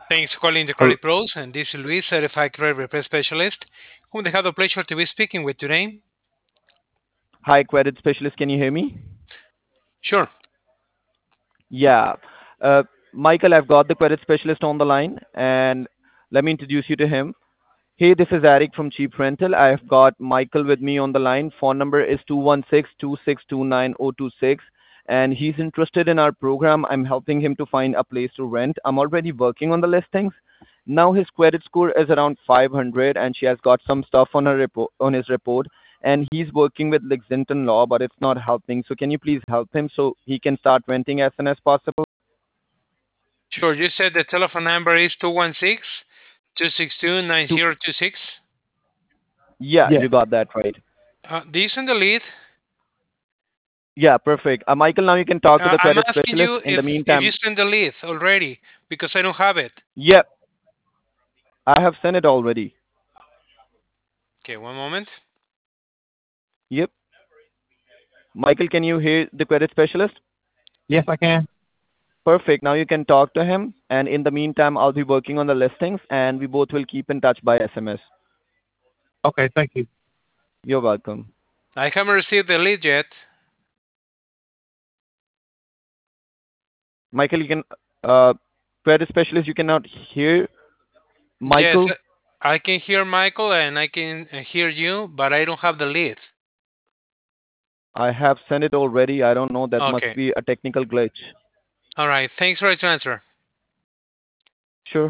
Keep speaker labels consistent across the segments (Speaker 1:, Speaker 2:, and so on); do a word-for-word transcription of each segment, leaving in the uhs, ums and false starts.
Speaker 1: Thanks for calling the
Speaker 2: Hel-
Speaker 1: Credit Pros, and this is Luis, Certified Credit Repair Specialist, whom I have the pleasure to be speaking with today.
Speaker 2: Hi, credit specialist. Can you hear me?
Speaker 1: Sure.
Speaker 2: Yeah. Uh, Michael, I've got the credit specialist on the line, and let me introduce you to him. Hey, this is Eric from Cheap Rental. I've got Michael with me on the line. Phone number is two one six, two six two nine zero two six, and he's interested in our program. I'm helping him to find a place to rent. I'm already working on the listings. Now his credit score is around five hundred, and she has got some stuff on her report on his report. And he's working with Lexington Law, but it's not helping. So can you please help him so he can start renting as soon as possible?
Speaker 1: Sure. You said the telephone number is two one six, two six two, nine
Speaker 2: To
Speaker 1: zero two six.
Speaker 2: Yeah,
Speaker 3: Yes.
Speaker 2: you got that right.
Speaker 1: Uh, do you send the lead?
Speaker 2: Yeah, perfect. Uh, Michael, now you can talk to
Speaker 1: Uh,
Speaker 2: the
Speaker 1: I'm
Speaker 2: credit
Speaker 1: asking
Speaker 2: specialist.
Speaker 1: you
Speaker 2: In the
Speaker 1: if, if you
Speaker 2: meantime,
Speaker 1: send the lead already, because I don't have it.
Speaker 2: yep, I have sent it already.
Speaker 1: Okay, one moment.
Speaker 2: Yep. Michael, can you hear the credit specialist?
Speaker 3: Yes, I can.
Speaker 2: Perfect. Now you can talk to him. And in the meantime, I'll be working on the listings and we both will keep in touch by S M S.
Speaker 3: Okay, thank you.
Speaker 2: You're welcome.
Speaker 1: I haven't received the lead yet.
Speaker 2: Michael, you can, uh, credit specialist, you cannot hear
Speaker 1: Yes,
Speaker 2: Michael.
Speaker 1: I can hear Michael and I can uh, hear you, but I don't have the lead.
Speaker 2: I have sent it already. I don't know. That must
Speaker 1: Okay.
Speaker 2: be a technical glitch.
Speaker 1: All right. Thanks for your answer.
Speaker 2: Sure.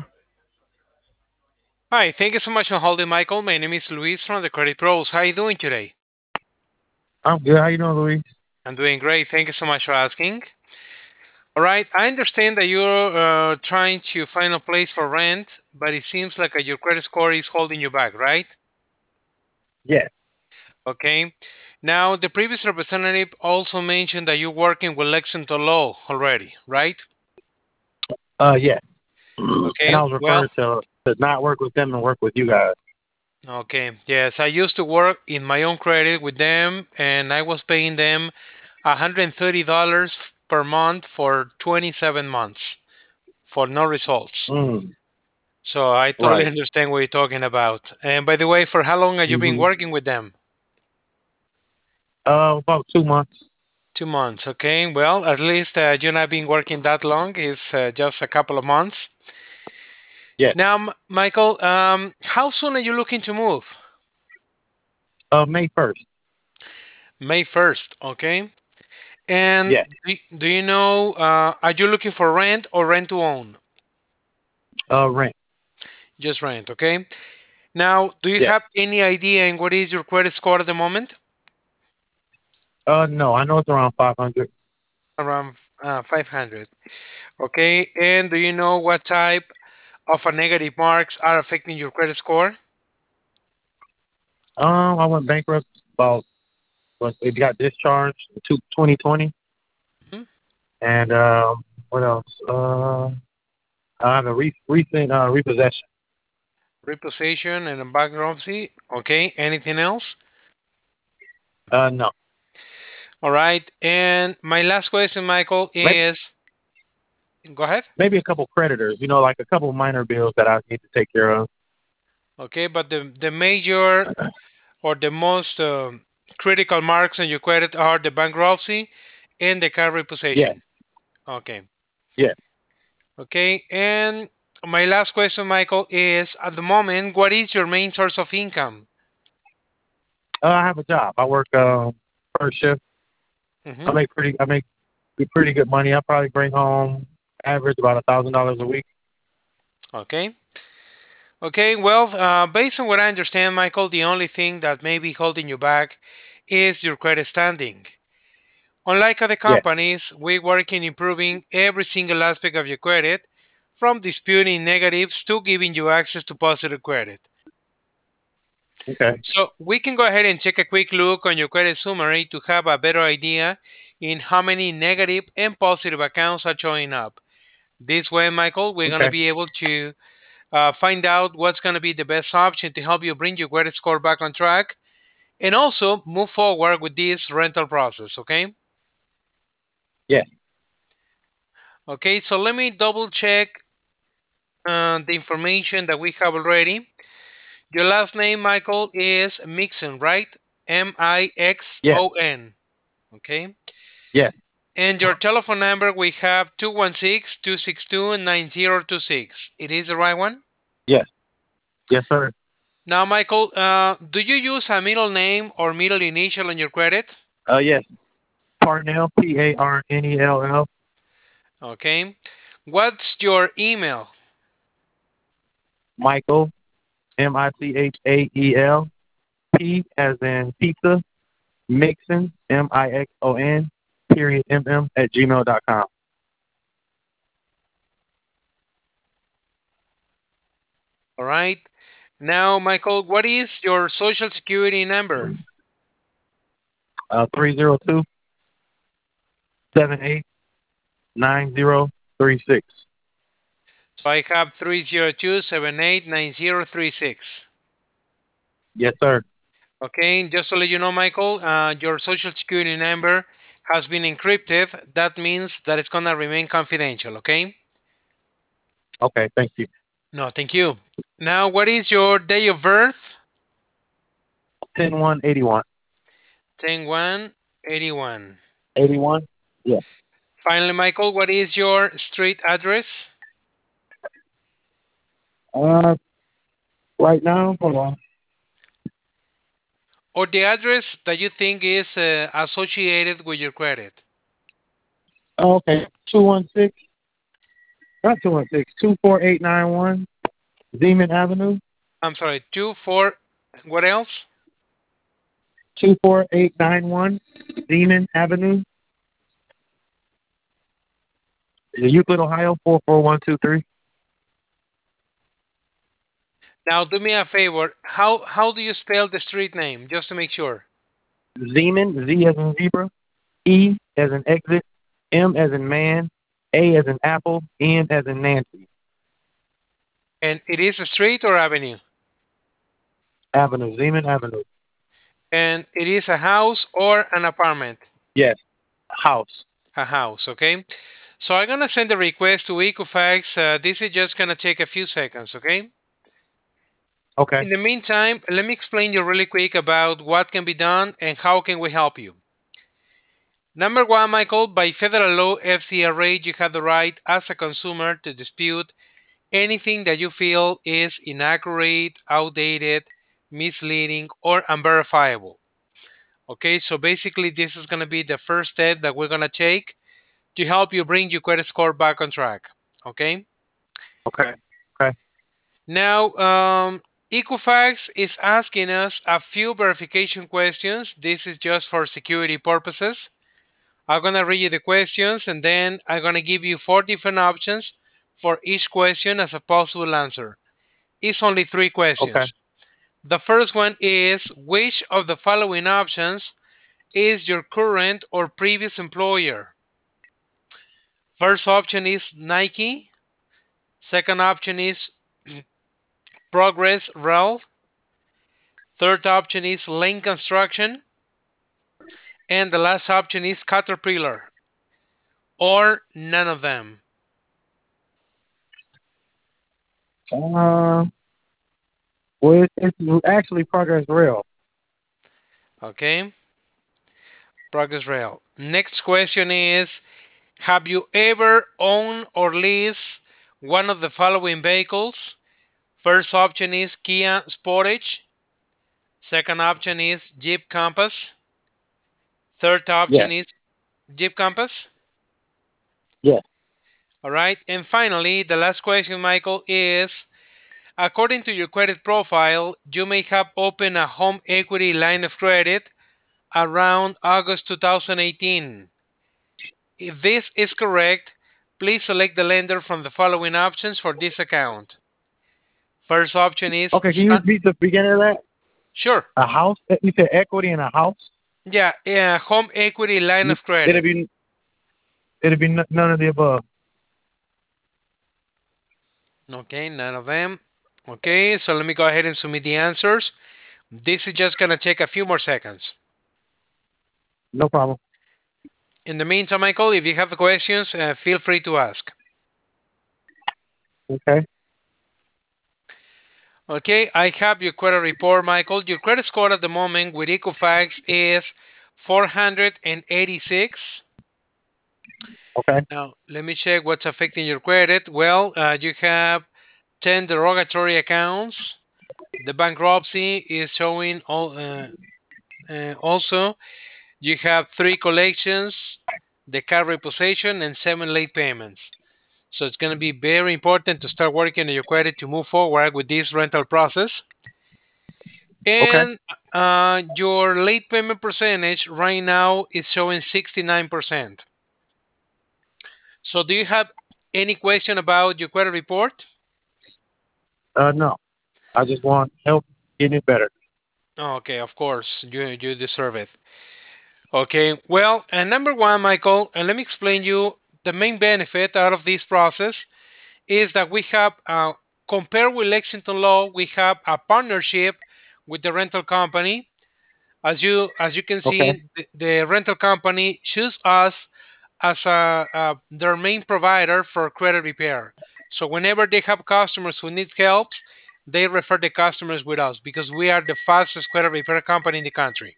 Speaker 1: Hi, thank you so much for holding, Michael. My name is Luis from the Credit Pros. How are you doing today?
Speaker 3: I'm good. How you doing, Louise?
Speaker 1: I'm doing great. Thank you so much for asking. All right, I understand that you're uh, trying to find a place for rent, but it seems like uh, your credit score is holding you back, right?
Speaker 3: Yes.
Speaker 1: Okay. Now, the previous representative also mentioned that you're working with Lexington Law already, right?
Speaker 3: Uh, yes.
Speaker 1: Okay.
Speaker 3: And I was
Speaker 1: Well,
Speaker 3: referred to to not work with them and work with you guys.
Speaker 1: okay. Yes, I used to work in my own credit with them, and I was paying them one hundred thirty dollars per month for twenty-seven months for no results.
Speaker 3: Mm,
Speaker 1: So I totally
Speaker 3: right.
Speaker 1: understand what you're talking about. And by the way, for how long have you been
Speaker 3: Mm-hmm.
Speaker 1: working with them?
Speaker 3: Uh, about two months.
Speaker 1: Two months. Okay. Well, at least uh, you're not been working that long. It's uh, just a couple of months.
Speaker 3: Yes.
Speaker 1: Now, M- Michael, um, how soon are you looking to move?
Speaker 3: Uh, May first.
Speaker 1: May first. Okay. And
Speaker 3: Yes.
Speaker 1: do, do you know, uh, are you looking for rent or rent to own?
Speaker 3: Uh, rent.
Speaker 1: Just rent. Okay. Now, do you
Speaker 3: Yes.
Speaker 1: have any idea in what is your credit score at the moment?
Speaker 3: Uh, no, I know it's around five hundred.
Speaker 1: Around uh, five hundred. Okay. And do you know what type of a negative marks are affecting your credit score?
Speaker 3: Um, I went bankrupt about, but it got discharged in two- twenty twenty.
Speaker 1: Hmm?
Speaker 3: And, um, what else? Uh, I have a re- recent, uh, repossession.
Speaker 1: Repossession and a bankruptcy. Okay. Anything else?
Speaker 3: Uh, no.
Speaker 1: All right. And my last question, Michael,
Speaker 3: Maybe,
Speaker 1: is go ahead.
Speaker 3: maybe a couple creditors, you know, like a couple minor bills that I need to take care of.
Speaker 1: Okay. But the, the major or the most um, critical marks on your credit are the bankruptcy and the car
Speaker 3: Yes.
Speaker 1: repossession. Okay.
Speaker 3: Yes.
Speaker 1: Okay. And my last question, Michael, is at the moment, what is your main source of income?
Speaker 3: Uh, I have a job. I work um first shift. I
Speaker 1: Hmm.
Speaker 3: make pretty. I make pretty good money. I probably bring home average about a thousand dollars a week.
Speaker 1: Okay. Okay. Well, uh, based on what I understand, Michael, the only thing that may be holding you back is your credit standing. Unlike other
Speaker 3: Yes.
Speaker 1: companies, we work in improving every single aspect of your credit, from disputing negatives to giving you access to positive credit.
Speaker 3: Okay.
Speaker 1: So we can go ahead and take a quick look on your credit summary to have a better idea in how many negative and positive accounts are showing up. This way, Michael, we're going to
Speaker 3: Okay.
Speaker 1: be able to uh, find out what's going to be the best option to help you bring your credit score back on track and also move forward with this rental process, okay?
Speaker 3: Yes.
Speaker 1: Okay, so let me double check uh, the information that we have already. Your last name, Michael, is Mixon, right? M I X
Speaker 3: Yes.
Speaker 1: O N. Okay.
Speaker 3: Yes.
Speaker 1: And your telephone number, we have two one six, two six two, nine zero two six. It is the right one?
Speaker 3: Yes. Yes, sir.
Speaker 1: Now, Michael, uh, do you use a middle name or middle initial on your credit?
Speaker 3: Uh, yes. Parnell, P A R N E L L.
Speaker 1: Okay. What's your email?
Speaker 3: Michael, M I C H A E L, P as in pizza, Mixon, M I X O N, period, M M at gmail dot com.
Speaker 1: All right. Now, Michael, what is your social security number?
Speaker 3: Uh, three zero two, seven eight, nine zero three six.
Speaker 1: So I have three zero two, seven eight nine zero three six.
Speaker 3: Yes, sir.
Speaker 1: Okay, just to let you know, Michael, uh, your social security number has been encrypted. That means that it's going to remain confidential, okay?
Speaker 3: Okay, thank you.
Speaker 1: No, thank you. Now, what is your day of birth?
Speaker 3: ten one eighty one.
Speaker 1: ten one eighty-one.
Speaker 3: eighty-one? Yeah.
Speaker 1: Finally, Michael, what is your street address?
Speaker 3: Uh, right now, hold on.
Speaker 1: Or the address that you think is uh, associated with your credit?
Speaker 3: Oh, okay. two one six, not two one six, two four eight nine one, Zeman Avenue,
Speaker 1: I'm sorry, two, four, what else?
Speaker 3: two four eight nine one, Zeman Avenue, Euclid, Ohio, four four one two three.
Speaker 1: Now, do me a favor. How how do you spell the street name, just to make sure?
Speaker 3: Zeman, Z as in zebra, E as in exit, M as in man, A as in apple, N as in Nancy.
Speaker 1: And it is a street or avenue?
Speaker 3: Avenue, Zeman Avenue.
Speaker 1: And it is a house or an apartment?
Speaker 3: Yes. House.
Speaker 1: A house, okay? So I'm gonna send a request to Equifax. Uh, this is just gonna take a few seconds, okay?
Speaker 3: Okay.
Speaker 1: In the meantime, let me explain you really quick about what can be done and how can we help you. Number one, Michael, by federal law, F C R A, you have the right as a consumer to dispute anything that you feel is inaccurate, outdated, misleading, or unverifiable. Okay, so basically, this is going to be the first step that we're going to take to help you bring your credit score back on track. Okay,
Speaker 3: Okay. Okay.
Speaker 1: now um, Equifax is asking us a few verification questions. This is just for security purposes. I'm going to read you the questions and then I'm going to give you four different options for each question as a possible answer. It's only three
Speaker 3: Okay.
Speaker 1: questions. The first one is, which of the following options is your current or previous employer? First option is Nike. Second option is Progress Rail. Third option is Lane Construction. And the last option is Caterpillar. Or none of them.
Speaker 3: Uh, well, it's, it's actually Progress Rail.
Speaker 1: Okay. Progress Rail. Next question is, have you ever owned or leased one of the following vehicles? First option is Kia Sportage. Second option is Jeep Compass. Third
Speaker 3: Yes.
Speaker 1: option is Jeep Compass.
Speaker 3: Yes.
Speaker 1: All right. And finally, the last question, Michael, is according to your credit profile, you may have opened a home equity line of credit around August two thousand eighteen. If this is correct, please select the lender from the following options for this account. First option is
Speaker 3: Okay, can you
Speaker 1: Sun-
Speaker 3: repeat the beginning of that?
Speaker 1: sure.
Speaker 3: A house? You said equity in a house?
Speaker 1: Yeah, yeah, home equity line of
Speaker 3: It'll
Speaker 1: credit.
Speaker 3: be it'll be n- none of the above.
Speaker 1: Okay, none of them. Okay, so let me go ahead and submit the answers. This is just going to take a few more seconds.
Speaker 3: No problem.
Speaker 1: In the meantime, Michael, if you have questions, uh, feel free to ask.
Speaker 3: Okay.
Speaker 1: Okay, I have your credit report, Michael. Your credit score at the moment with Equifax is four hundred eighty-six.
Speaker 3: Okay.
Speaker 1: Now, let me check what's affecting your credit. Well, uh, you have ten derogatory accounts. The bankruptcy is showing all, uh, uh, also. You have three collections, the car repossession, and seven late payments. So it's going to be very important to start working on your credit to move forward with this rental process.
Speaker 3: Okay.
Speaker 1: And uh, your late payment percentage right now is showing sixty-nine percent. So do you have any question about your credit report?
Speaker 3: Uh, no, I just want help getting it better.
Speaker 1: Okay, of course, you you deserve it. Okay, well, and number one, Michael, and let me explain you the main benefit out of this process is that we have, uh, compared with Lexington Law, we have a partnership with the rental company. As you as you can
Speaker 3: Okay.
Speaker 1: see, the, the rental company choose us as a, uh, their main provider for credit repair. So whenever they have customers who need help, they refer the customers with us because we are the fastest credit repair company in the country.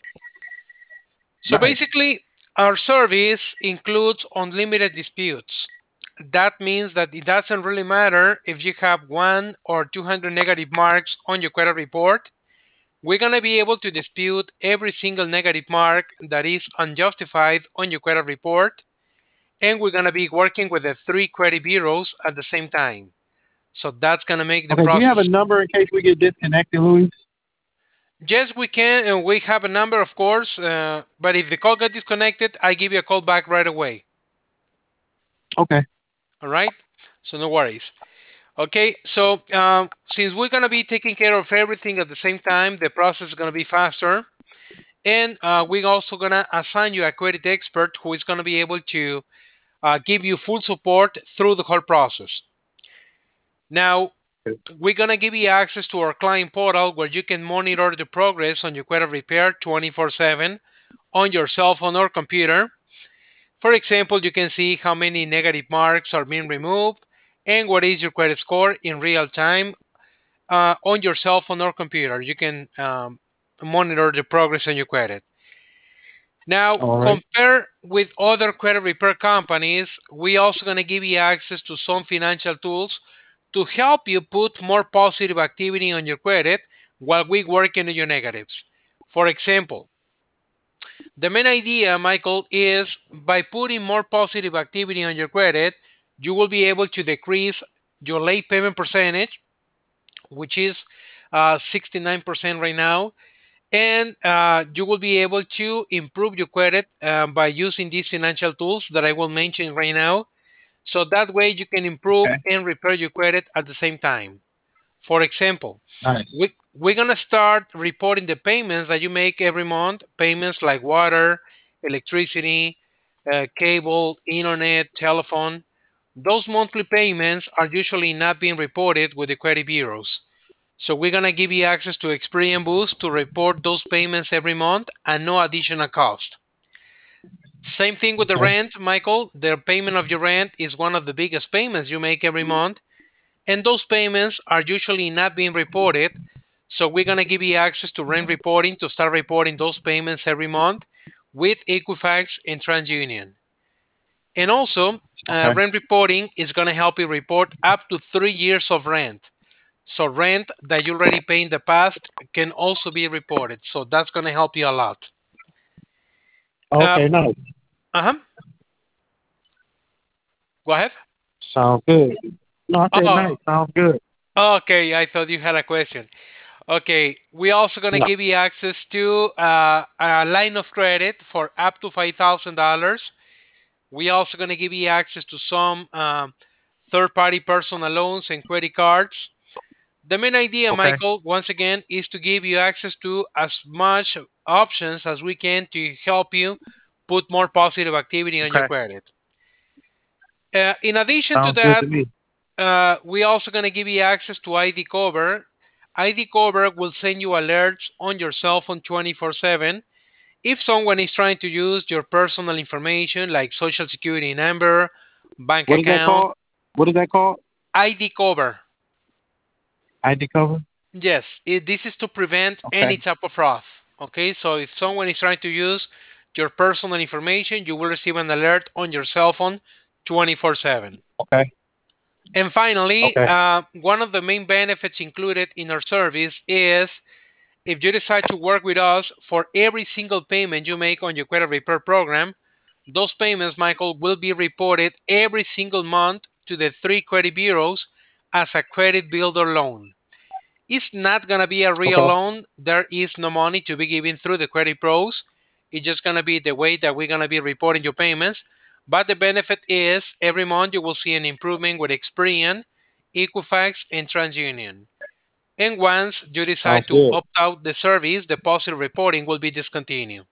Speaker 1: So
Speaker 3: Nice.
Speaker 1: basically, our service includes unlimited disputes. That means that it doesn't really matter if you have one or two hundred negative marks on your credit report. We're going to be able to dispute every single negative mark that is unjustified on your credit report. And we're going to be working with the three credit bureaus at the same time. So that's going to make the
Speaker 3: Okay. Do you have a
Speaker 1: process.
Speaker 3: number in case we get disconnected, Louis?
Speaker 1: Yes, we can, and we have a number, of course. Uh, but if the call got disconnected, I give you a call back right away.
Speaker 3: Okay.
Speaker 1: All right? So no worries. Okay, so um, since we're going to be taking care of everything at the same time, the process is going to be faster. And uh, we're also going to assign you a credit expert who is going to be able to uh, give you full support through the whole process. Now, we're going to give you access to our client portal where you can monitor the progress on your credit repair twenty-four seven on your cell phone or computer. For example, you can see how many negative marks are being removed and what is your credit score in real time uh, on your cell phone or computer. You can um, monitor the progress on your credit. Now,
Speaker 3: All right.
Speaker 1: compare with other credit repair companies, we also going to give you access to some financial tools to help you put more positive activity on your credit while we work on your negatives. For example, the main idea, Michael, is by putting more positive activity on your credit, you will be able to decrease your late payment percentage, which is uh, sixty-nine percent right now, and uh, you will be able to improve your credit um, by using these financial tools that I will mention right now. So that way you can improve
Speaker 3: Okay.
Speaker 1: and repair your credit at the same time. For example,
Speaker 3: Nice.
Speaker 1: we, we're going to start reporting the payments that you make every month, payments like water, electricity, uh, cable, internet, telephone. Those monthly payments are usually not being reported with the credit bureaus. So we're going to give you access to Experian Boost to report those payments every month and no additional cost. Same thing with the
Speaker 3: Okay.
Speaker 1: rent, Michael. The payment of your rent is one of the biggest payments you make every month, and those payments are usually not being reported. So we're going to give you access to rent reporting to start reporting those payments every month with Equifax and TransUnion. And also, uh,
Speaker 3: Okay.
Speaker 1: rent reporting is going to help you report up to three years of rent. So rent that you already paid in the past can also be reported. So that's going to help you a lot. Uh,
Speaker 3: Okay. Nice.
Speaker 1: uh-huh. Go ahead.
Speaker 3: Sounds good. No, I said
Speaker 1: Oh,
Speaker 3: nice. Sounds good.
Speaker 1: okay. I thought you had a question. Okay. We also going to
Speaker 3: No.
Speaker 1: give you access to uh, a line of credit for up to five thousand dollars. We also going to give you access to some um, third-party personal loans and credit cards. The main idea,
Speaker 3: Okay.
Speaker 1: Michael, once again, is to give you access to as much options as we can to help you put more positive activity on your
Speaker 3: Okay.
Speaker 1: credit. Uh, in addition to
Speaker 3: Sounds good
Speaker 1: that,
Speaker 3: to me.
Speaker 1: uh, we also going to give you access to I D Cover. I D Cover will send you alerts on your cell phone twenty-four seven if someone is trying to use your personal information like social security number, bank
Speaker 3: What is that
Speaker 1: account.
Speaker 3: called? What is that called?
Speaker 1: I D Cover.
Speaker 3: I D cover?
Speaker 1: Yes, it, this is to prevent any
Speaker 3: Okay.
Speaker 1: type of fraud. Okay, so if someone is trying to use your personal information, you will receive an alert on your cell phone twenty-four seven.
Speaker 3: Okay.
Speaker 1: And finally,
Speaker 3: Okay.
Speaker 1: uh, one of the main benefits included in our service is if you decide to work with us, for every single payment you make on your credit repair program, those payments, Michael, will be reported every single month to the three credit bureaus as a credit builder loan. It's not going to be a real
Speaker 3: Okay.
Speaker 1: loan. There is no money to be given through the credit pros. It's just going to be the way that we're going to be reporting your payments. But the benefit is every month you will see an improvement with Experian, Equifax, and TransUnion. And once you decide
Speaker 3: Sounds
Speaker 1: to
Speaker 3: good.
Speaker 1: opt out the service, deposit reporting will be discontinued.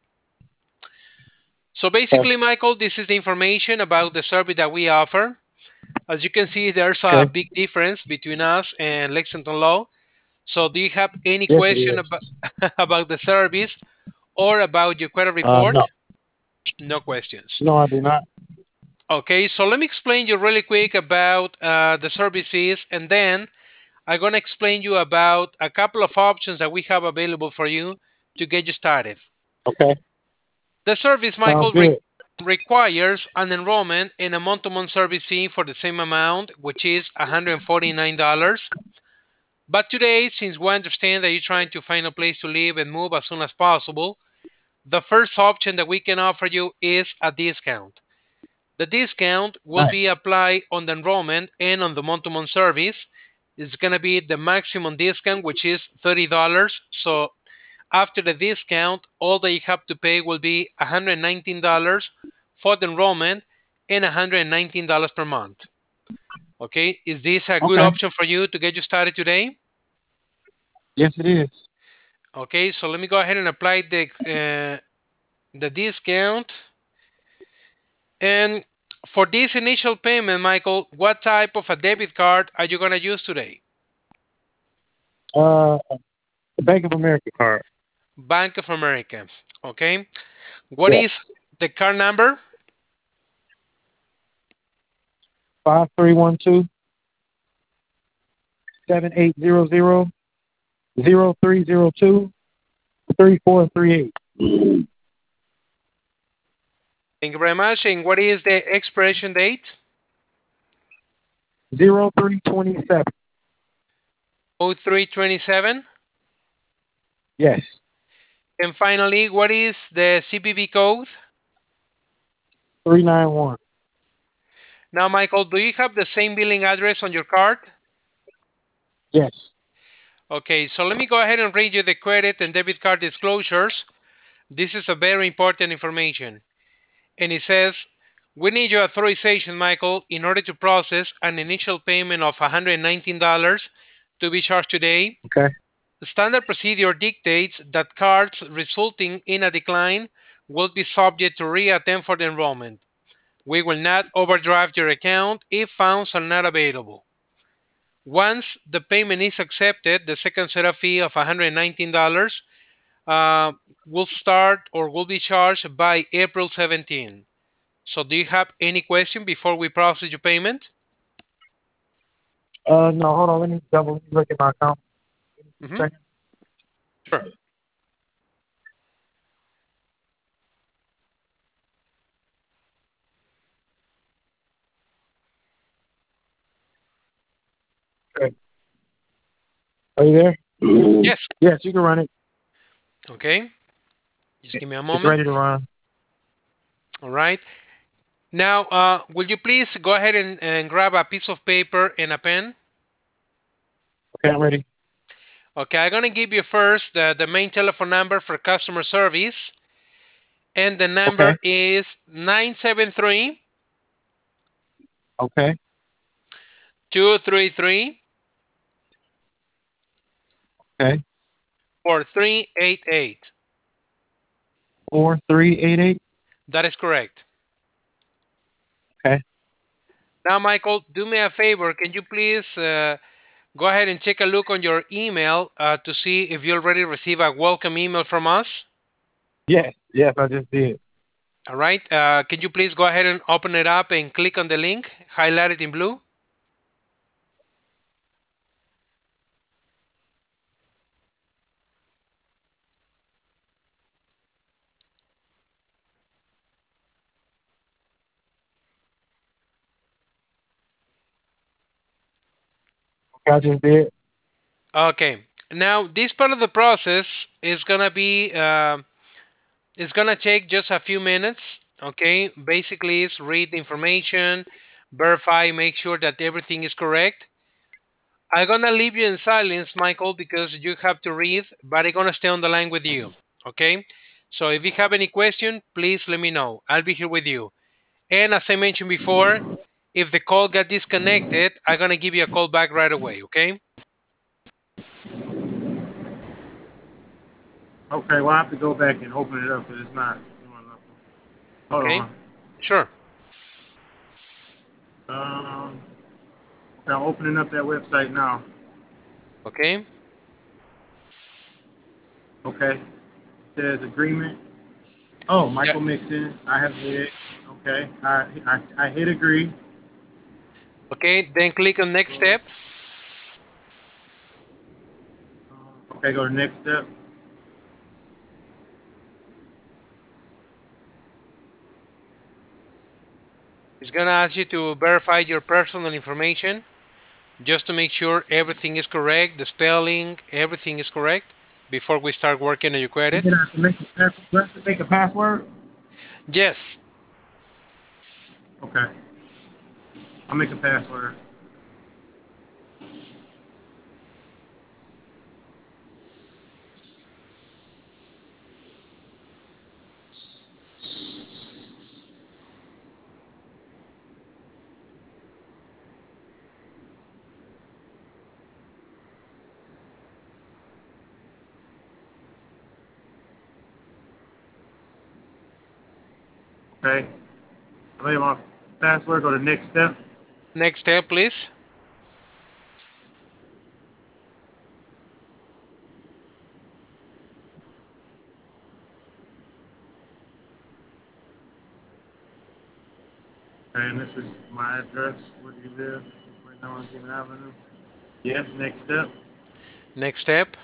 Speaker 1: So
Speaker 3: Okay.
Speaker 1: basically, Michael, this is the information about the service that we offer. As you can see, there's a
Speaker 3: Okay.
Speaker 1: big difference between us and Lexington Law. So do you have any
Speaker 3: Yes, it
Speaker 1: question
Speaker 3: is.
Speaker 1: about, about the service or about your credit
Speaker 3: Uh, no.
Speaker 1: report? No questions.
Speaker 3: No, I do not.
Speaker 1: Okay, so let me explain you really quick about uh, the services, and then I'm going to explain you about a couple of options that we have available for you to get you started.
Speaker 3: Okay.
Speaker 1: The service,
Speaker 3: Sounds
Speaker 1: Michael, re-
Speaker 3: good.
Speaker 1: requires an enrollment and a month-to-month service fee for the same amount, which is one hundred forty-nine dollars. But today, since we understand that you're trying to find a place to live and move as soon as possible, the first option that we can offer you is a discount. The discount will
Speaker 3: Nice.
Speaker 1: be applied on the enrollment and on the month-to-month service. It's going to be the maximum discount, which is thirty dollars. So after the discount, all that you have to pay will be one hundred nineteen dollars for the enrollment and one hundred nineteen dollars per month. Okay, is this a good
Speaker 3: Okay.
Speaker 1: option for you to get you started today?
Speaker 3: Yes, it is.
Speaker 1: Okay, so let me go ahead and apply the uh, the discount. And for this initial payment, Michael, what type of a debit card are you gonna use today?
Speaker 3: Uh, the Bank of America card.
Speaker 1: Bank of America. Okay. What
Speaker 3: Yes.
Speaker 1: is the card number?
Speaker 3: Five three one two seven eight zero zero zero three zero two three four three eight.
Speaker 1: Thank you very much. And what is the expiration date?
Speaker 3: Zero three twenty seven.
Speaker 1: oh three twenty-seven.
Speaker 3: Yes.
Speaker 1: And finally, what is the C V V code?
Speaker 3: Three nine one.
Speaker 1: Now, Michael, do you have the same billing address on your card?
Speaker 3: Yes.
Speaker 1: Okay, so let me go ahead and read you the credit and debit card disclosures. This is a very important information. And it says, we need your authorization, Michael, in order to process an initial payment of one hundred nineteen dollars to be charged today.
Speaker 3: Okay.
Speaker 1: The standard procedure dictates that cards resulting in a decline will be subject to reattempt for the enrollment. We will not overdraft your account if funds are not available. Once the payment is accepted, the second setup fee of one hundred nineteen dollars uh, will start or will be charged by April seventeenth. So do you have any question before we process your payment?
Speaker 3: Uh, no, hold on. Let me double look at my account.
Speaker 1: Hmm.
Speaker 3: Second.
Speaker 1: Sure.
Speaker 3: Okay. Are you there?
Speaker 1: Yes.
Speaker 3: Yes, you can run it.
Speaker 1: Okay. Just give me a
Speaker 3: It's
Speaker 1: moment.
Speaker 3: ready to run.
Speaker 1: All right. Now, uh, will you please go ahead and, and grab a piece of paper and a pen?
Speaker 3: Okay, I'm ready.
Speaker 1: Okay, I'm going to give you first the, the main telephone number for customer service. And the number
Speaker 3: Okay.
Speaker 1: is nine seven three,
Speaker 3: Okay.
Speaker 1: two three three,
Speaker 3: Okay.
Speaker 1: four three eight eight.
Speaker 3: Four three eight eight.
Speaker 1: That is correct.
Speaker 3: Okay.
Speaker 1: Now, Michael, do me a favor. Can you please uh, go ahead and take a look on your email uh, to see if you already received a welcome email from us?
Speaker 3: Yes. Yes, I just did.
Speaker 1: All right. Uh, can you please go ahead and open it up and click on the link, highlight it in blue?
Speaker 3: I just did.
Speaker 1: Okay. Now this part of the process is gonna be uh, it's gonna take just a few minutes. Okay. Basically, is read the information, verify, make sure that everything is correct. I'm gonna leave you in silence, Michael, because you have to read, but I'm gonna stay on the line with you. Okay. So if you have any question, please let me know. I'll be here with you. And as I mentioned before, if the call got disconnected, I'm gonna give you a call back right away. Okay.
Speaker 4: Okay, well I have to go back and open it up because it's not doing nothing. Hold
Speaker 1: Okay.
Speaker 4: on.
Speaker 1: Sure.
Speaker 4: Um, okay, I'm opening up that website now.
Speaker 1: Okay.
Speaker 4: Okay, it says agreement. Oh,
Speaker 1: Yeah.
Speaker 4: Michael Mixon. I have hit. Okay, I I, I hit agree.
Speaker 1: Okay. Then click on next
Speaker 4: Uh,
Speaker 1: step.
Speaker 4: okay, go to next step.
Speaker 1: It's gonna ask you to verify your personal information just to make sure everything is correct, the spelling, everything is correct before we start working on your
Speaker 4: And
Speaker 1: credit.
Speaker 4: then I have to make a pass- do I have to make a password.
Speaker 1: Yes.
Speaker 4: Okay, I'll make a password. Okay, I made my password. Go to next step.
Speaker 1: Next step, please.
Speaker 4: Okay, and this is my address. Where do you live? Right now on Demon Avenue. Yes. Next step.
Speaker 1: Next step.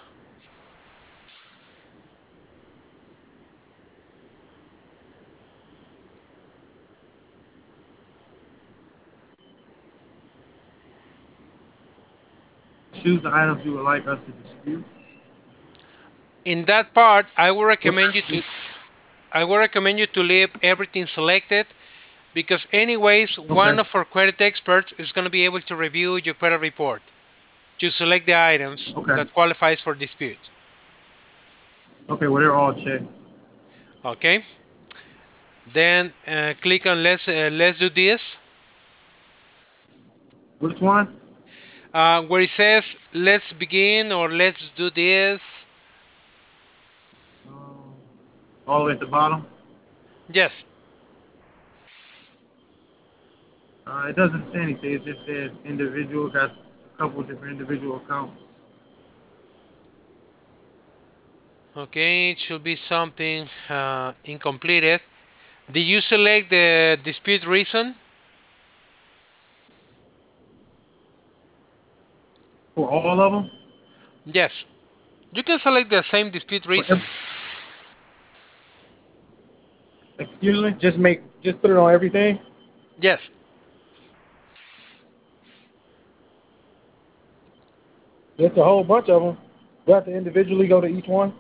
Speaker 4: Choose the items you would like us to dispute.
Speaker 1: In that part, I would
Speaker 4: What
Speaker 1: recommend you to I would recommend you to leave everything selected because anyways,
Speaker 4: Okay.
Speaker 1: one of our credit experts is going to be able to review your credit report to select the items
Speaker 4: Okay.
Speaker 1: that qualifies for dispute.
Speaker 4: Okay. Well, they're all checked.
Speaker 1: Okay? Then uh, click on let's uh, let's do this.
Speaker 4: Which one?
Speaker 1: Uh, where it says let's begin or let's do this.
Speaker 4: Um, all the way at the bottom.
Speaker 1: Yes.
Speaker 4: Uh, it doesn't say anything. It just says individual. Got a couple different individual accounts.
Speaker 1: Okay, it should be something uh, incompleted. Did you select the dispute reason?
Speaker 4: For all of them.
Speaker 1: Yes. You can select the same dispute
Speaker 4: For every,
Speaker 1: reason.
Speaker 4: excuse me. Just make. Just put it on everything.
Speaker 1: Yes.
Speaker 4: It's a whole bunch of them. Do I have to individually go to each one?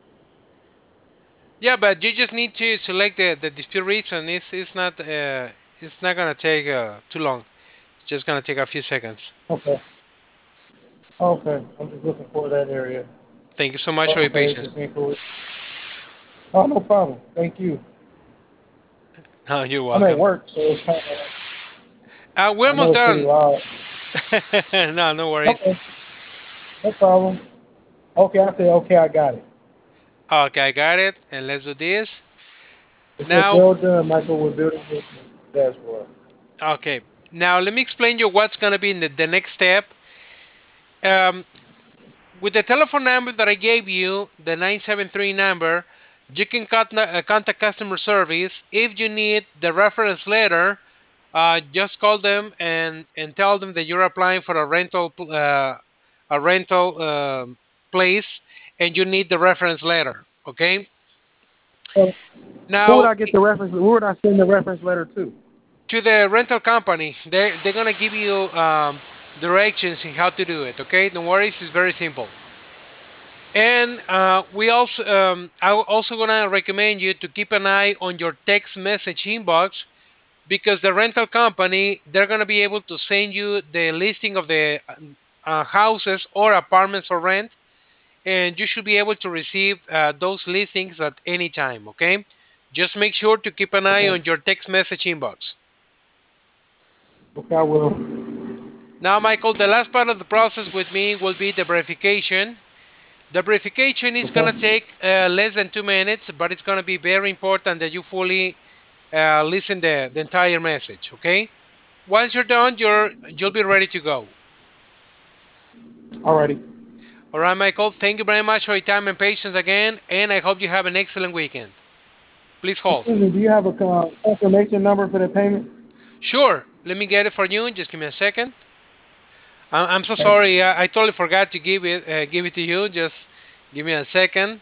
Speaker 1: Yeah, but you just need to select the, the dispute reason. It's it's not uh, it's not gonna take uh, too long. It's just gonna take a few seconds.
Speaker 4: Okay. Okay. I'm just looking for that area.
Speaker 1: Thank you so much for
Speaker 4: Oh,
Speaker 1: your
Speaker 4: okay. It's
Speaker 1: patience.
Speaker 4: just incorrect. Oh, no problem. Thank you.
Speaker 1: No, you're
Speaker 4: I'm at
Speaker 1: welcome.
Speaker 4: work, so it's kind of.
Speaker 1: Uh, we're
Speaker 4: I know
Speaker 1: almost
Speaker 4: it's pretty
Speaker 1: done.
Speaker 4: loud.
Speaker 1: No, no worries.
Speaker 4: Okay. No problem. Okay. I say okay. I got it.
Speaker 1: Okay, I got it. And let's do this.
Speaker 4: It says
Speaker 1: Now,
Speaker 4: well done, Michael. We're building this dashboard.
Speaker 1: okay. Now let me explain you what's gonna be in the, the next step. Um, with the telephone number that I gave you, the nine seven three number, you can uh, contact customer service. If you need the reference letter, uh, just call them and, and tell them that you're applying for a rental uh, a rental um, place and you need the reference letter. Okay.
Speaker 4: So, who would
Speaker 1: Now
Speaker 4: I get the reference? Who would I send the reference letter to?
Speaker 1: to the rental company, they they're gonna give you. Um, directions in how to do it. Okay, don't worry, it's very simple. And uh, we also, um, I'm also gonna recommend you to keep an eye on your text message inbox because the rental company they're gonna be able to send you the listing of the uh, houses or apartments for rent, and you should be able to receive uh, those listings at any time. Okay, just make sure to keep an eye
Speaker 5: Okay.
Speaker 1: on your text message inbox.
Speaker 5: Okay, I will.
Speaker 1: Now, Michael, the last part of the process with me will be the verification. The verification is
Speaker 5: Okay.
Speaker 1: going to take uh, less than two minutes, but it's going to be very important that you fully uh, listen the, the entire message. Okay. Once you're done, you're you'll be ready to go.
Speaker 5: Alrighty.
Speaker 1: All right, Michael. Thank you very much for your time and patience again, and I hope you have an excellent weekend. Please hold.
Speaker 5: Excuse me, do you have a uh, confirmation number for the payment?
Speaker 1: Sure. Let me get it for you. Just give me a second. I- I'm so
Speaker 5: Okay.
Speaker 1: sorry. I, I totally forgot to give it uh, give it to you. Just give me a second.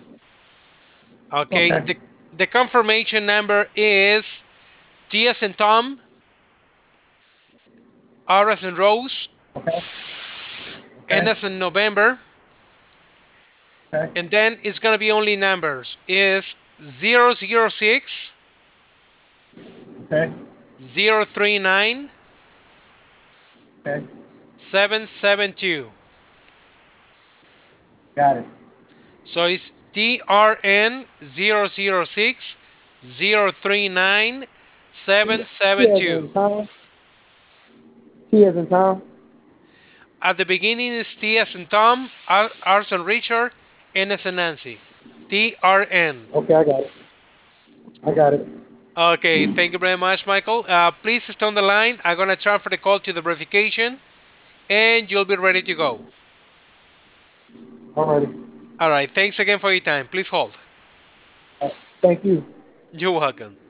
Speaker 1: Okay.
Speaker 5: Okay.
Speaker 1: The the confirmation number is T as in Tom, R as in Rose,
Speaker 5: Okay.
Speaker 1: N
Speaker 5: Okay.
Speaker 1: as in November,
Speaker 5: Okay.
Speaker 1: and then it's gonna be only numbers. Is zero zero six
Speaker 5: Okay.
Speaker 1: zero three nine
Speaker 5: Okay.
Speaker 1: seven seven two.
Speaker 5: Got it.
Speaker 1: So it's T R N zero zero six zero three nine
Speaker 5: T,
Speaker 1: seven
Speaker 5: T
Speaker 1: seven
Speaker 5: as
Speaker 1: two.
Speaker 5: in Tom. T as in Tom.
Speaker 1: At the beginning is T as in Tom, R, R as in Richard, N as in Nancy. T R N.
Speaker 5: Okay, I got it. I got it.
Speaker 1: Okay, thank you very much, Michael. Uh, please stay on the line. I'm going to transfer the call to the verification and you'll be ready to go.
Speaker 5: Alrighty.
Speaker 1: All right, thanks again for your time. Please hold.
Speaker 5: Uh, thank you.
Speaker 1: You're welcome.